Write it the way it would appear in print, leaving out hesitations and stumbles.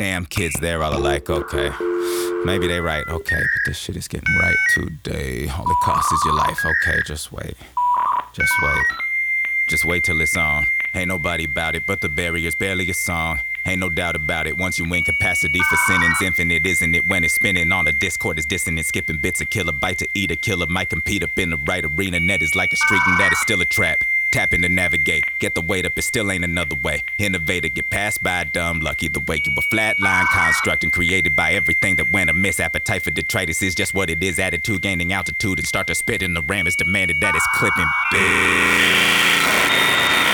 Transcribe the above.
damn kids there all are like, okay, maybe they right, okay, but this shit is getting right today. All it costs is your life, okay, just wait. Just wait. Just wait till it's on. Ain't nobody about it, but the barrier's barely a song. Ain't no doubt about it, once you win capacity for sinning's infinite, isn't it? When it's spinning on a Discord is dissonant, skipping bits a kilobyte to eat a killer might compete up in the right arena. Net is like a streak and that is still a trap. Tapping to navigate, get the weight up, it still ain't another way. Innovator, get passed by dumb luck. Either way, you a flatline construct and created by everything that went amiss. Appetite for detritus is just what it is. Attitude gaining altitude and start to spit in the ram is demanded that it's clipping big.